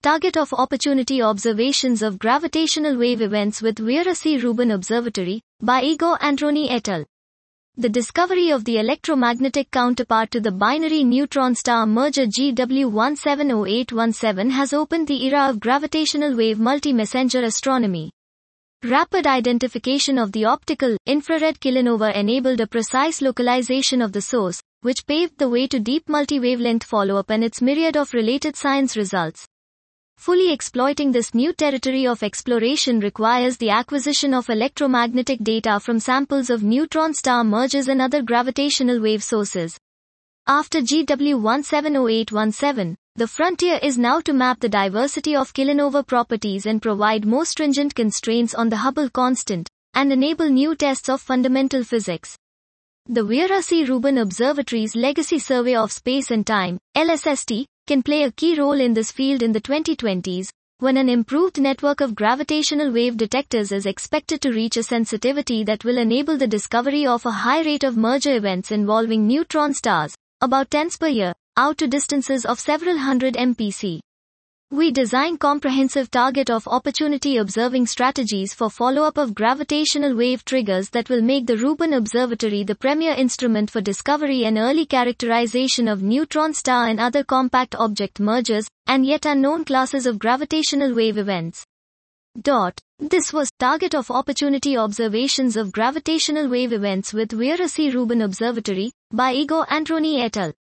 Target of Opportunity Observations of Gravitational Wave Events with Vera C. Rubin Observatory, by Igor Androni et al. The discovery of the electromagnetic counterpart to the binary neutron-star merger GW170817 has opened the era of gravitational wave multi-messenger astronomy. Rapid identification of the optical, infrared kilonova enabled a precise localization of the source, which paved the way to deep multi-wavelength follow-up and its myriad of related science results. Fully exploiting this new territory of exploration requires the acquisition of electromagnetic data from samples of neutron star mergers and other gravitational wave sources. After GW170817, the frontier is now to map the diversity of kilonova properties and provide more stringent constraints on the Hubble constant, and enable new tests of fundamental physics. The Vera C. Rubin Observatory's Legacy Survey of Space and Time, LSST, can play a key role in this field in the 2020s, when an improved network of gravitational wave detectors is expected to reach a sensitivity that will enable the discovery of a high rate of merger events involving neutron stars, about tens per year, out to distances of several hundred mpc. We design comprehensive target of opportunity observing strategies for follow-up of gravitational wave triggers that will make the Rubin Observatory the premier instrument for discovery and early characterization of neutron star and other compact object mergers, and yet unknown classes of gravitational wave events. This was Target of Opportunity Observations of Gravitational Wave Events with Vera C. Rubin Observatory, by Igor Androni et al.